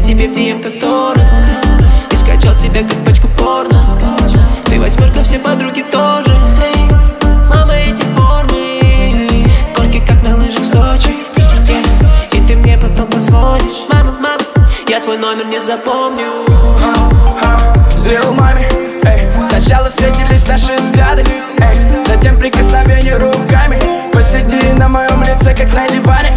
тебе в DM как торрент. И скачал тебя как пачку порно. Ты восьмерка, все подруги тоже. Мама, эти формы горки как на лыжах в Сочи. И ты мне потом позвонишь. Мама, я твой номер не запомню. Lil Mami, сначала встретились наши взгляды, затем прикосновение руками. Посиди на моем лице, как на диване.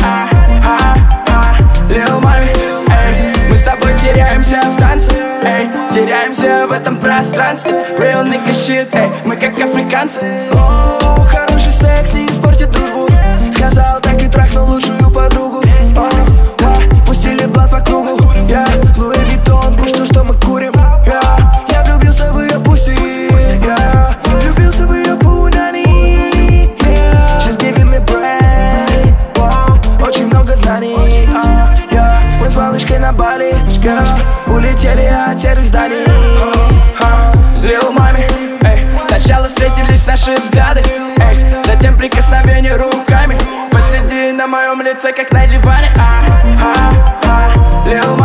Lil Mami, мы с тобой теряемся в танце, теряемся в этом пространстве. Real nigga shit, мы как африканцы. Хороший секс не испортит дружбу. Сказал так и трахнул лучшую подругу. Пустили блат по кругу. Я Луи Виттон, что мы курим. Я влюбился в ее пуси. Влюбился в ее пунани. She's giving me brain. Очень много знаний. Мы с малышкой на Бали улетели от серых зданий. Lil Mami, сначала встретились наши взгляды, затем прикосновение руками. Посиди на моем лице, как на диване. Lil Mami.